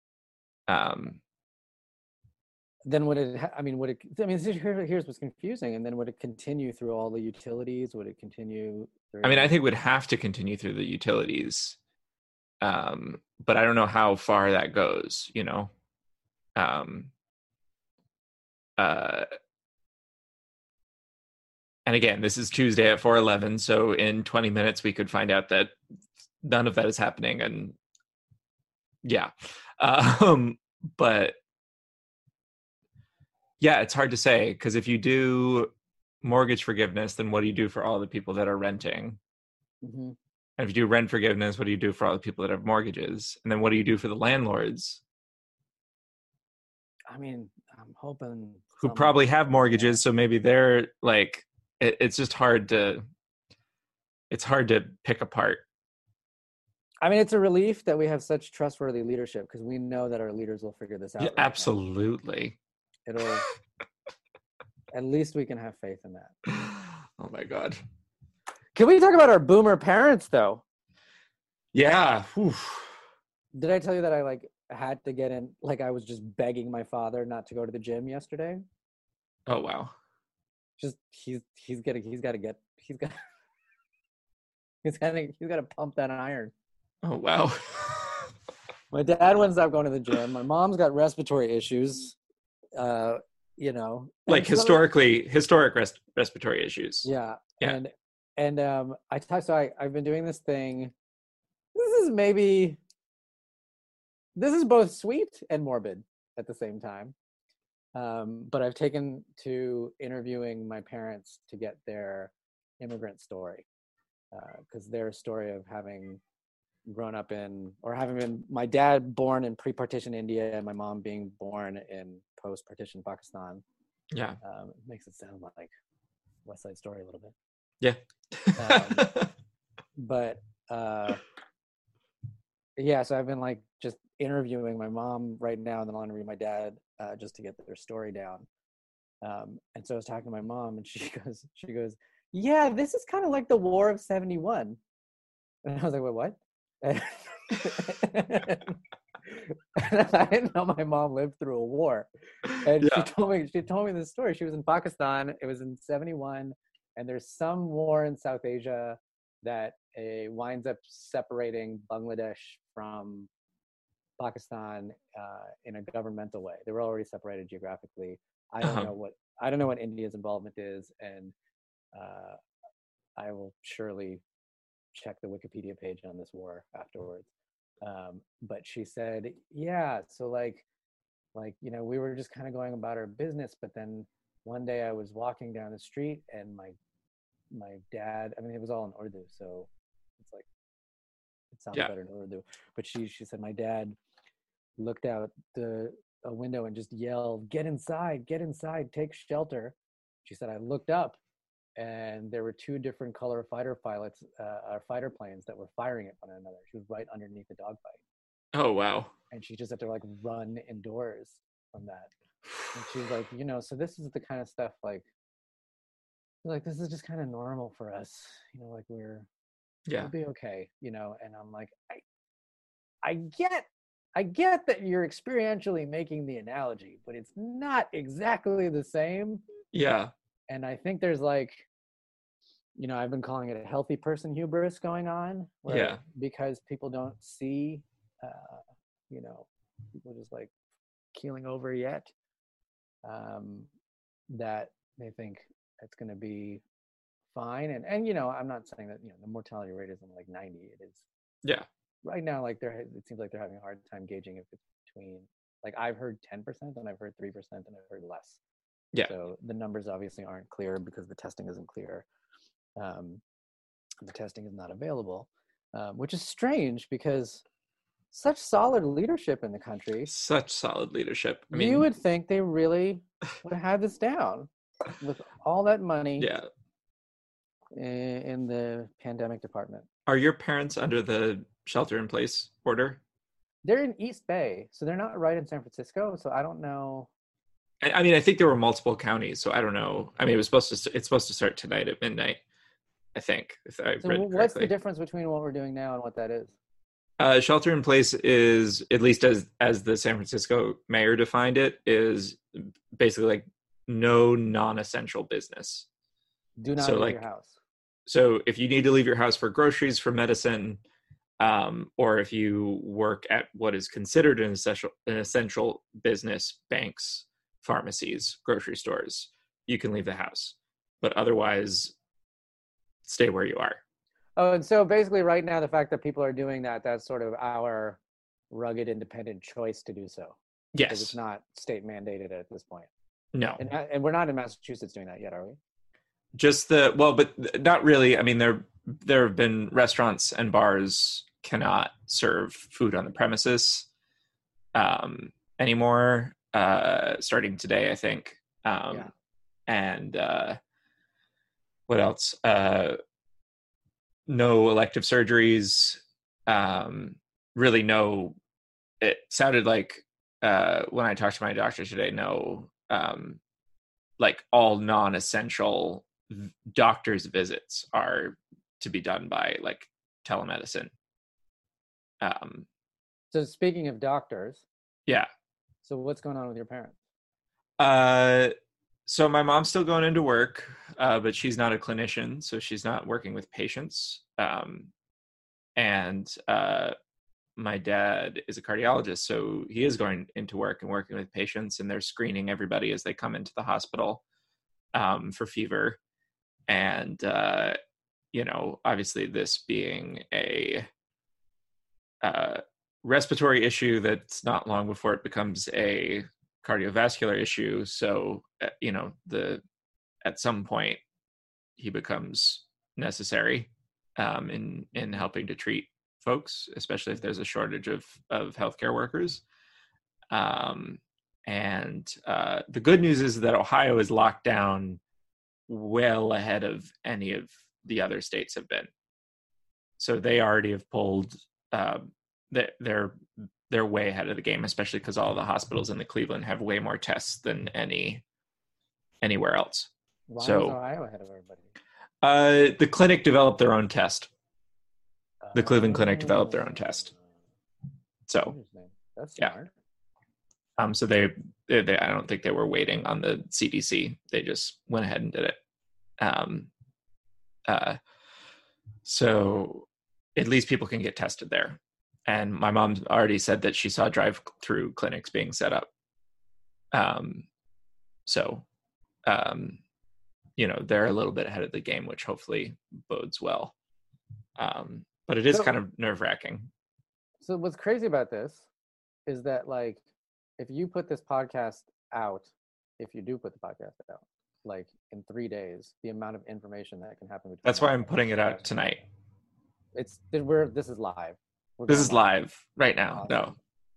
Then would it? I mean, would it? I mean, here's what's confusing. And then would it continue through all the utilities? Would it continue through? I mean, I think it would have to continue through the utilities, but I don't know how far that goes. You know, uh, and again, this is Tuesday at 4:11, so in 20 minutes we could find out that none of that is happening, and yeah, but yeah, it's hard to say, because if you do mortgage forgiveness, then what do you do for all the people that are renting? Mm-hmm. And if you do rent forgiveness, what do you do for all the people that have mortgages? And then what do you do for the landlords I mean, I'm hoping who probably have mortgages? So maybe they're like, it's just hard to pick apart. I mean, it's a relief that we have such trustworthy leadership, because we know that our leaders will figure this out. Yeah, right absolutely. Now. It'll. At least we can have faith in that. Oh my God. Can we talk about our boomer parents, though? Yeah. Whew. Did I tell you that I had to get in? Like, I was just begging my father not to go to the gym yesterday. Oh wow. Just he's got to pump that iron. Oh wow. My dad wouldn't stop going to the gym. My mom's got respiratory issues. You know, like historic respiratory issues. Yeah. Yeah. And I've been doing this thing. This is both sweet and morbid at the same time. But I've taken to interviewing my parents to get their immigrant story, because their story of having grown up in, or having been, my dad born in pre-partition India and my mom being born in post-partition Pakistan. Yeah. Makes it sound like West Side Story a little bit. Yeah. But yeah, so I've been like just interviewing my mom right now, and then I'll interview my dad just to get their story down. And so I was talking to my mom, and she goes, yeah, this is kind of like the War of 71. And I was like, wait, what? And I didn't know my mom lived through a war. And Yeah. she told me this story. She was in Pakistan. It was in 71, and there's some war in South Asia that winds up separating Bangladesh from Pakistan in a governmental way. They were already separated geographically. I don't know what India's involvement is, and I will surely check the Wikipedia page on this war afterwards. But she said, yeah, so we were just kind of going about our business, but then one day I was walking down the street and my dad, I mean, it was all in Urdu, so it's like it sounds better in Urdu. But she said my dad looked out a window and just yelled, get inside, take shelter. She said I looked up and there were two different color fighter planes that were firing at one another. She was right underneath the dogfight. Oh, wow. And she just had to run indoors from that. And she's like, so this is the kind of stuff this is just kind of normal for us, we'll be okay, and I'm like, I get that you're experientially making the analogy, but it's not exactly the same. Yeah. And I think there's I've been calling it a healthy person hubris going on, where because people don't see, people just keeling over yet, that they think it's going to be fine. And I'm not saying that, the mortality rate isn't 90. It is. Yeah. Right now, it seems like they're having a hard time gauging if it's between, I've heard 10% and I've heard 3% and I've heard less. Yeah. So the numbers obviously aren't clear because the testing isn't clear. The testing is not available, which is strange because such solid leadership in the country. Such solid leadership. I mean, you would think they really would have had this down with all that money. Yeah. In the pandemic department. Are your parents under the shelter-in-place order? They're in East Bay, so they're not right in San Francisco. So I don't know. I mean, I think there were multiple counties, so I don't know. I mean, it's supposed to start tonight at midnight, I think. If I read correctly. What's the difference between what we're doing now and what that is? Shelter in place is, at least as the San Francisco mayor defined it, is basically no non-essential business. Do not leave your house. So if you need to leave your house for groceries, for medicine, or if you work at what is considered an essential business, banks, pharmacies, grocery stores, you can leave the house. But otherwise, stay where you are. Oh, and so basically right now, the fact that people are doing that, that's sort of our rugged independent choice to do so. Yes. Because it's not state mandated at this point. No. And we're not in Massachusetts doing that yet, are we? Just but not really. I mean, there have been restaurants and bars cannot serve food on the premises anymore, starting today, I think. And what else? No elective surgeries. Really no. It sounded like when I talked to my doctor today, no, all non-essential doctor's visits are to be done by telemedicine. So speaking of doctors. Yeah. So what's going on with your parents? So my mom's still going into work, but she's not a clinician, so she's not working with patients. And my dad is a cardiologist, so he is going into work and working with patients, and they're screening everybody as they come into the hospital for fever. And, obviously this being a respiratory issue, that's not long before it becomes a cardiovascular issue. So, at some point he becomes necessary in helping to treat folks, especially if there's a shortage of healthcare workers. And the good news is that Ohio is locked down well ahead of any of the other states have been. So they already have pulled, they're way ahead of the game, especially because all the hospitals in the Cleveland have way more tests than anywhere else. Why is Ohio ahead of everybody? The clinic developed their own test. The Cleveland Clinic developed their own test. So that's smart. So they I don't think they were waiting on the CDC. They just went ahead and did it. So at least people can get tested there. And my mom already said that she saw drive-through clinics being set up. they're a little bit ahead of the game, which hopefully bodes well. But it is kind of nerve-wracking. So what's crazy about this is that, like, if you put this podcast out, if you do put the podcast out, like in 3 days, the amount of information that can happen. That's why I'm putting it out tonight. This is live. This is live right now. Awesome.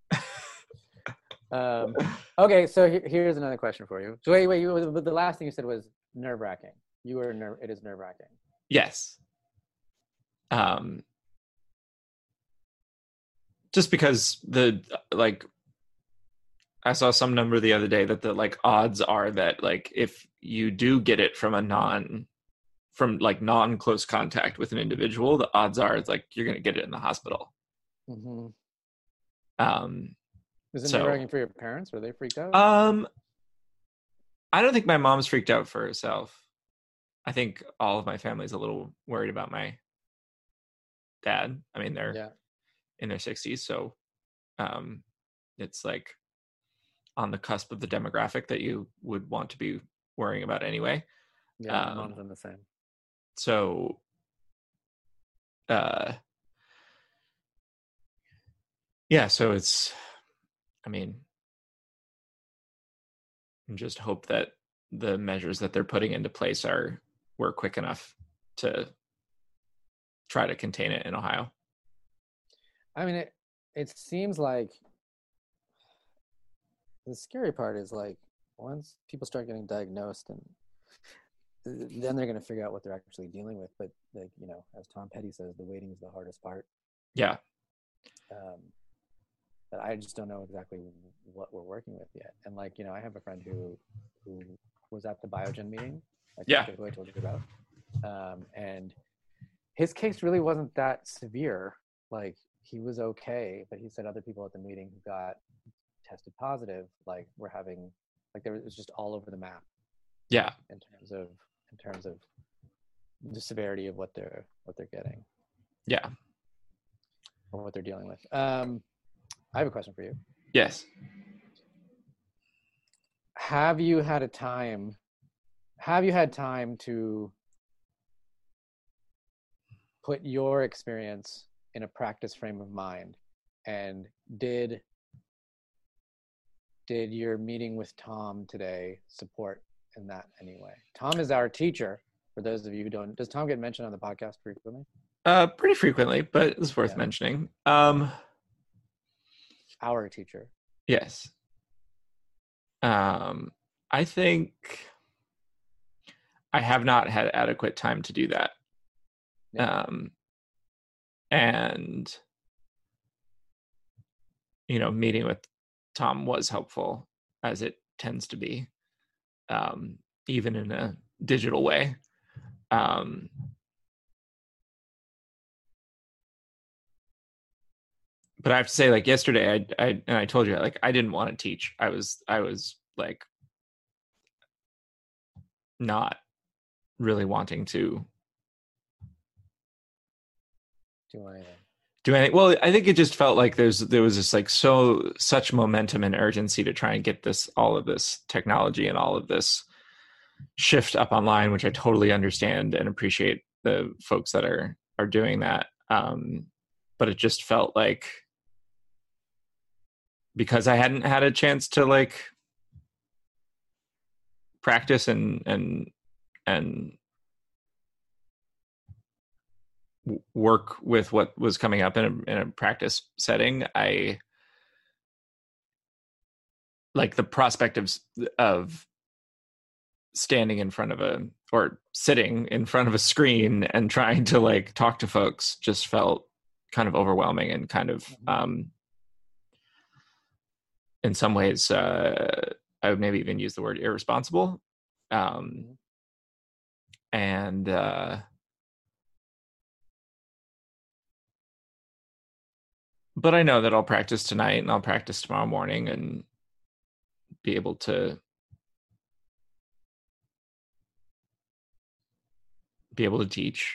No. Okay, so here's another question for you. So wait, but the last thing you said was nerve-wracking. It is nerve-wracking. Yes. Just because I saw some number the other day that the like odds are that like if you do get it from non-close contact with an individual, the odds are it's like you're going to get it in the hospital. Mm-hmm. Is it nerve-wracking for your parents? Were they freaked out? I don't think my mom's freaked out for herself. I think all of my family's a little worried about my dad. I mean, they're in their 60s, so it's like on the cusp of the demographic that you would want to be worrying about anyway. Yeah, my mom's done the same. So, so it's, I mean, just hope that the measures that they're putting into place were quick enough to try to contain it in Ohio. I mean, it seems like the scary part is like once people start getting diagnosed, and then they're going to figure out what they're actually dealing with. But like, as Tom Petty says, the waiting is the hardest part. Yeah. But I just don't know exactly what we're working with yet. And like, I have a friend who was at the Biogen meeting, who I told you about. And his case really wasn't that severe. Like, he was okay, but he said other people at the meeting who got tested positive, like, were having, like, it was just all over the map. Yeah. In terms of the severity of what they're getting. Yeah. Or what they're dealing with. I have a question for you. Yes. Have you had time to put your experience in a practice frame of mind? And did your meeting with Tom today support in that anyway? Tom is our teacher. For those of you who don't, does Tom get mentioned on the podcast frequently? Pretty frequently, but it's worth mentioning. Our teacher. Yes. I think I have not had adequate time to do that. Yeah. And meeting with Tom was helpful, as it tends to be, even in a digital way. But I have to say, like, yesterday, I told you, like, I didn't want to teach. I was like not really wanting to do anything. Well, I think it just felt like there was just like such momentum and urgency to try and get all of this technology and all of this shift up online, which I totally understand and appreciate the folks that are doing that. But it just felt like, because I hadn't had a chance to like practice and work with what was coming up in a practice setting, I like the prospect of standing in front of or sitting in front of a screen and trying to like talk to folks just felt kind of overwhelming and kind of in some ways I would maybe even use the word irresponsible. And but I know that I'll practice tonight and I'll practice tomorrow morning and be able to teach.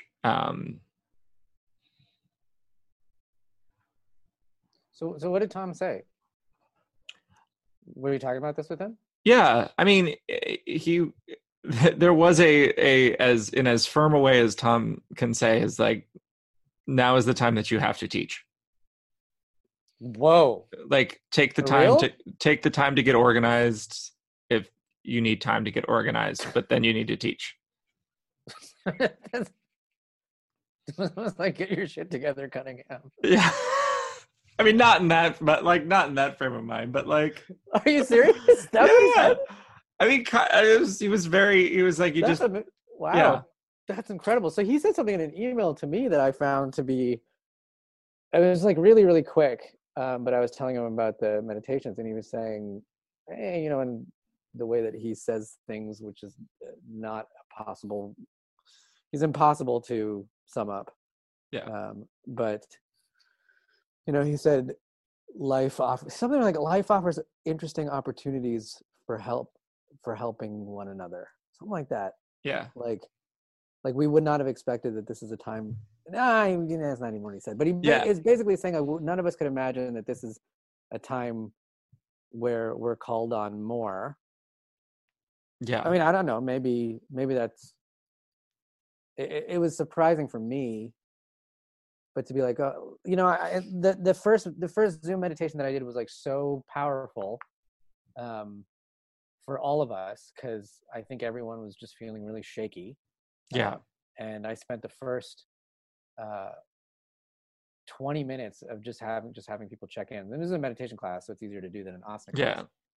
So what did Tom say? Were you talking about this with him? Yeah, I mean, he there was a as firm a way as Tom can say is like, now is the time that you have to teach. Whoa. Like For real? take the time to get organized if you need time to get organized, but then you need to teach. That's almost like get your shit together, Cunningham. Yeah. I mean, not in that, but like not in that frame of mind, but like, Are you serious? That's what he yeah. said? I mean, he was very, he was like, you That's just, a, yeah, wow. That's incredible. So he said something in an email to me that I found to be, it was like really, really quick. But I was telling him about the meditations, and he was saying, hey, you know, and the way that he says things, which is not possible, he's impossible to sum up. yeah, But, you know, he said, life offers something like life offers interesting opportunities for helping one another, something like that. yeah, like we would not have expected that this is a time. Nah, you know, that's not even what he said, but yeah, is basically saying none of us could imagine that this is a time where we're called on more. I yeah, mean, I don't know, maybe that's it was surprising for me, but to be like, you know, the first Zoom meditation that I did was like so powerful, um, for all of us, because I think everyone was just feeling really shaky. yeah, And I spent the first uh, 20 minutes of just having people check in. And this is a meditation class, so it's easier to do than an asana class. yeah,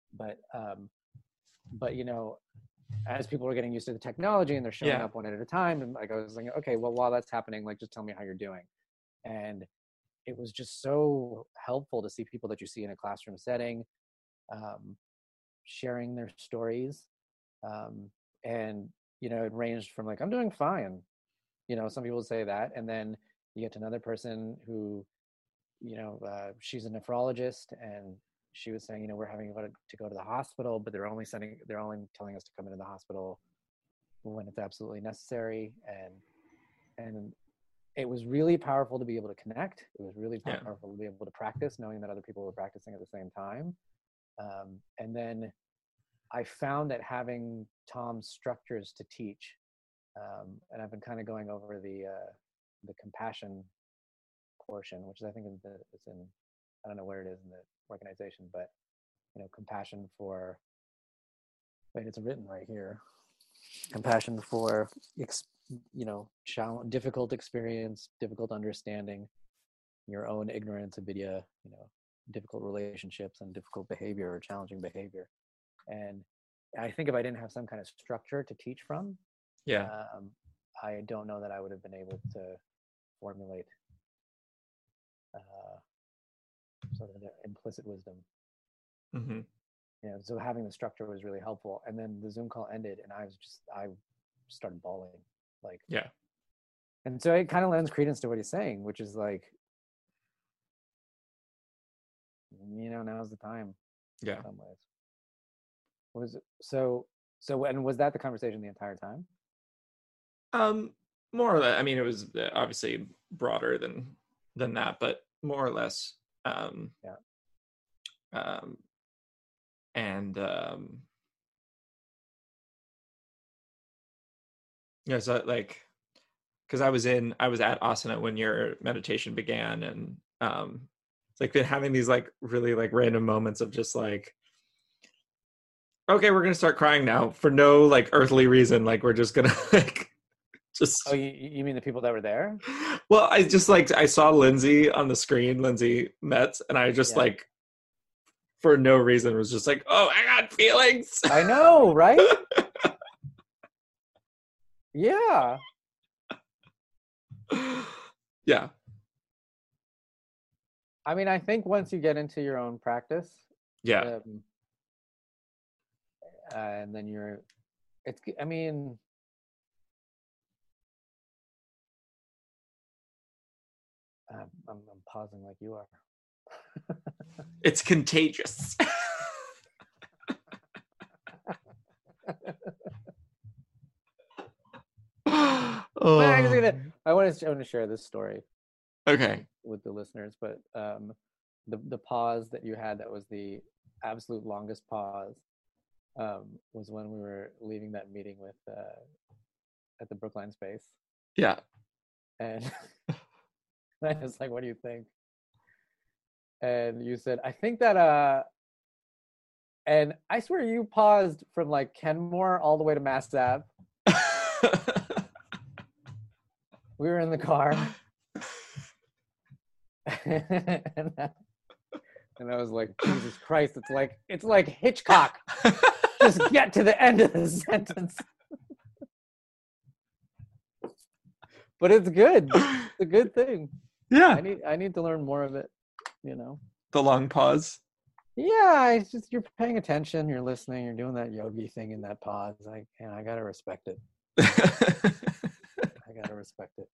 But you know, as people were getting used to the technology and they're showing yeah, up one at a time, and like I was like, okay, well, while that's happening, like just tell me how you're doing. And it was just so helpful to see people that you see in a classroom setting, um, sharing their stories. um, and you know, it ranged from like, I'm doing fine, you know, some people say that, and then you get to another person who, you know, she's a nephrologist, and she was saying, you know, we're having to go to the hospital, but they're only telling us to come into the hospital when it's absolutely necessary. And it was really powerful to be able to connect. It was really yeah, powerful to be able to practice, knowing that other people were practicing at the same time. And then I found that having Tom's structures to teach, and I've been kind of going over the compassion portion, which is, I think it's in, I don't know where it is in the organization, but you know, compassion for, wait, it's written right here. Compassion for, you know, difficult experience, difficult understanding, your own ignorance, avidya, you know, difficult relationships and difficult behavior or challenging behavior. And I think if I didn't have some kind of structure to teach from, yeah, um, I don't know that I would have been able to formulate uh, sort of an implicit wisdom. mm-hmm. You know, so having the structure was really helpful. And then the Zoom call ended, and I started bawling, like. Yeah, And so it kind of lends credence to what he's saying, which is like, you know, now's the time in yeah. some ways. Was it, so and was that the conversation the entire time? Um, more or less. I mean, it was obviously broader than that, but more or less. Um, Yeah. um, and yeah, so like, because I was at asana when your meditation began, and it's like been having these like really like random moments of just like, okay, we're gonna start crying now for no like earthly reason. Like we're just gonna like Oh, just you mean the people that were there? well, I just like I saw Lindsay on the screen, Lindsay Metz, and I just Yeah. like for no reason was just like, oh, I got feelings. I know, right? Yeah. Yeah, I mean, I think once you get into your own practice, yeah, um, and then I mean, I'm pausing like you are. it's contagious. Well, I'm just Oh, gonna. I want to share this story okay. with the listeners, but the pause that you had, that was the absolute longest pause. was when we were leaving that meeting with at the Brookline space, Yeah. and I was like, "What do you think?" And you said, "I think that." And I swear you paused from like Kenmore all the way to Mass Ave. We were in the car, and I was like, "Jesus Christ! It's like Hitchcock. Just get to the end of the sentence." But it's good. It's a good thing. Yeah. I need to learn more of it. You know. The long pause. Yeah, it's just you're paying attention, you're listening, you're doing that yogi thing in that pause. I gotta respect it. I gotta respect it.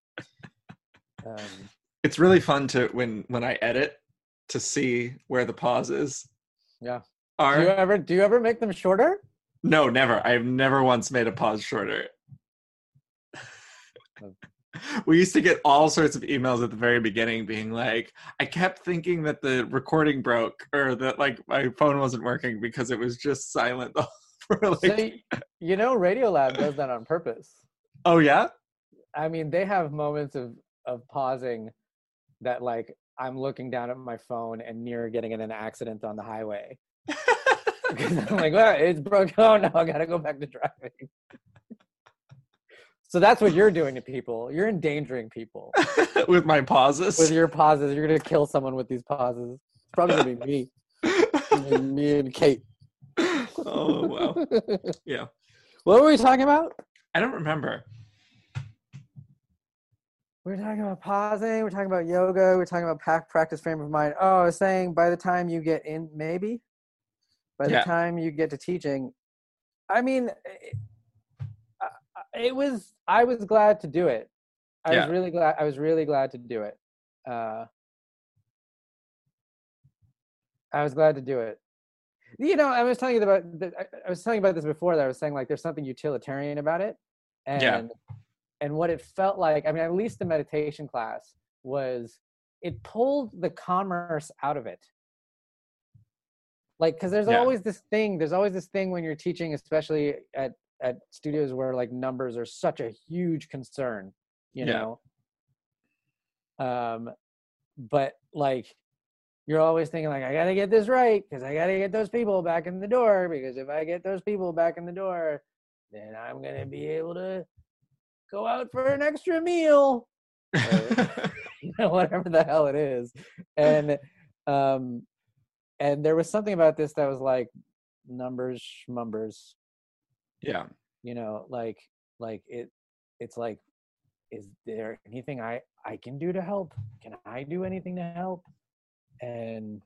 It's really fun to when I edit to see where the pauses Yeah. are. Do you ever make them shorter? No, never. I've never once made a pause shorter. We used to get all sorts of emails at the very beginning being like, I kept thinking that the recording broke or that like my phone wasn't working because it was just silent for like. So you know, Radiolab does that on purpose. Oh yeah? I mean, they have moments of pausing that like I'm looking down at my phone and near getting in an accident on the highway. Because I'm like, well, it's broke. Oh no, I gotta go back to driving. So that's what you're doing to people. You're endangering people With my pauses. with your pauses. You're gonna kill someone with these pauses. It's probably gonna be me, me and Kate. Oh wow. Yeah. What were we talking about? I don't remember. We were talking about pausing. We're talking about yoga. We're talking about practice frame of mind. Oh, I was saying by the time you get in, by the time you get to teaching, I mean, I was glad to do it. I was really glad to do it. I was glad to do it. You know, I was telling you about this before. That I was saying like there's something utilitarian about it, and what it felt like. I mean, at least the meditation class was it pulled the commerce out of it. Like, because there's always this thing when you're teaching, especially at studios where like numbers are such a huge concern, you know. But like you're always thinking like I gotta get this right because I gotta get those people back in the door, because if I get those people back in the door, then I'm gonna be able to go out for an extra meal or you know, whatever the hell it is. And there was something about this that was like numbers schmumbers. Yeah. You know, like it's like, is there anything I can do to help? Can I do anything to help? And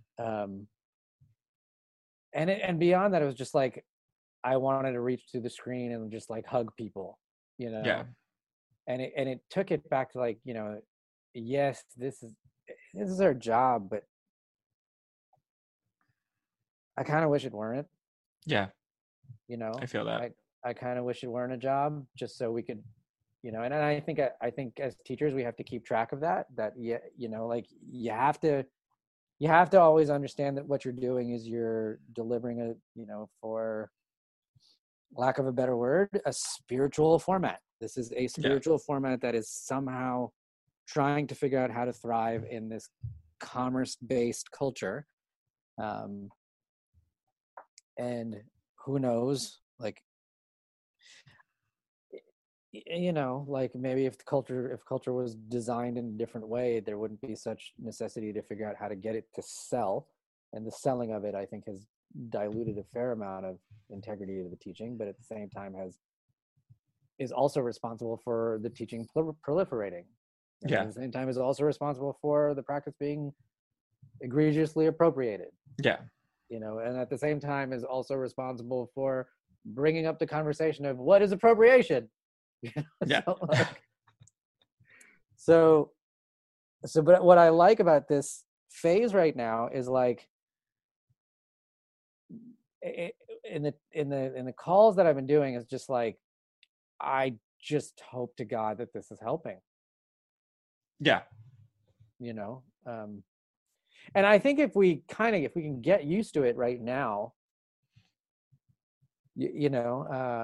and beyond that, it was just like I wanted to reach through the screen and just like hug people, you know. Yeah. And it took it back to like, you know, yes, this is our job, but I kind of wish it weren't. Yeah. You know, I feel that. I kind of wish it weren't a job, just so we could, you know. And I think as teachers we have to keep track of that. You know, like you have to always understand that what you're doing is you're delivering a, you know, for lack of a better word, a spiritual format. This is a spiritual format that is somehow trying to figure out how to thrive in this commerce-based culture. And who knows, like, you know, like maybe if culture was designed in a different way, there wouldn't be such necessity to figure out how to get it to sell. And the selling of it, I think, has diluted a fair amount of integrity to the teaching, but at the same time is also responsible for the teaching proliferating. And at the same time is also responsible for the practice being egregiously appropriated. Yeah. You know, and at the same time is also responsible for bringing up the conversation of what is appropriation. Yeah. So but what I like about this phase right now is like in the calls that I've been doing is just like I just hope to God that this is helping. Yeah. You know, and I think if we can get used to it right now, you know,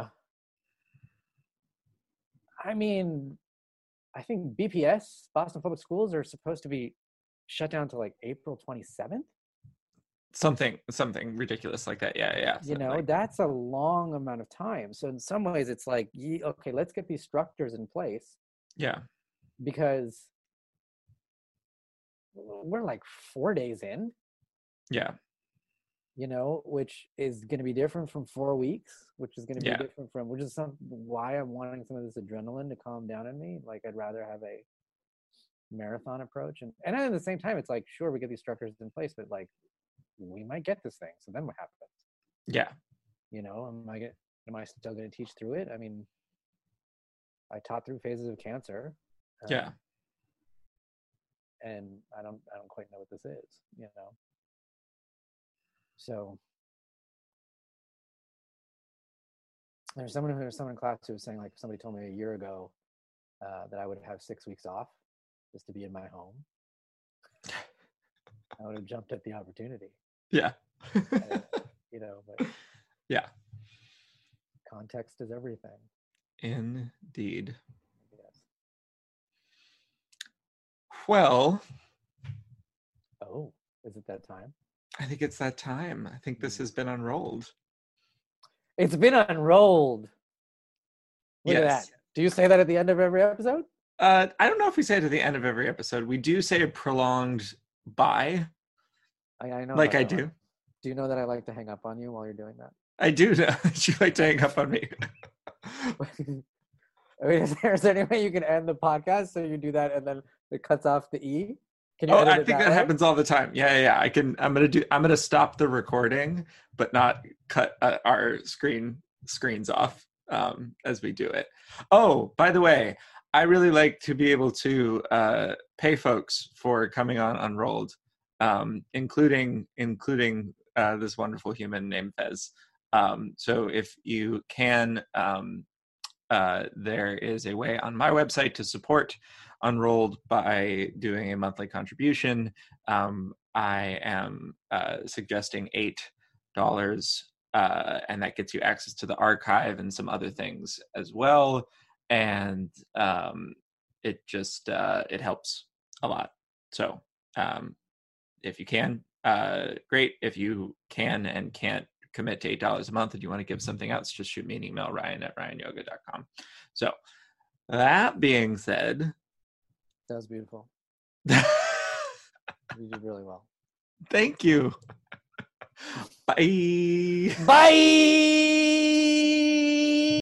I mean, I think BPS, Boston Public Schools, are supposed to be shut down to like April 27th. Something ridiculous like that. Yeah. You So know, like, that's a long amount of time. So in some ways, it's like, okay, let's get these structures in place yeah, because we're like 4 days in, yeah, you know, which is going to be different from 4 weeks, which is going to be yeah, different from, which is why I'm wanting some of this adrenaline to calm down in me. Like, I'd rather have a marathon approach. And at the same time, it's like, sure, we get these structures in place, but like, we might get this thing. So then what happens? yeah, You know, am I still going to teach through it? I mean, I taught through phases of cancer. yeah. And I don't quite know what this is, you know. So there's someone in class who was saying, like, somebody told me a year ago that I would have 6 weeks off just to be in my home. I would have jumped at the opportunity. Yeah. You know, but yeah. Context is everything. Indeed. Yes. Well. Oh, is it that time? I think it's that time. I think this has been unrolled. It's been unrolled. Look yes. at that. Do you say that at the end of every episode? I don't know if we say it at the end of every episode. We do say a prolonged bye. I know. Like I do. Do you know that I like to hang up on you while you're doing that? I do know that you like to hang up on me. I mean, is there any way you can end the podcast so you do that and then it cuts off the E? Can you I think that happens all the time. Yeah. I can. I'm gonna stop the recording, but not cut our screens off as we do it. Oh, by the way, I really like to be able to pay folks for coming on Unrolled, including this wonderful human named Fez. So if you can, there is a way on my website to support Unrolled by doing a monthly contribution. I am suggesting $8, and that gets you access to the archive and some other things as well. And it just it helps a lot. So if you can, great. If you can and can't commit to $8 a month and you want to give something else, just shoot me an email, ryan@ryanyoga.com. So that being said, that was beautiful. You did really well. Thank you. Bye. Bye.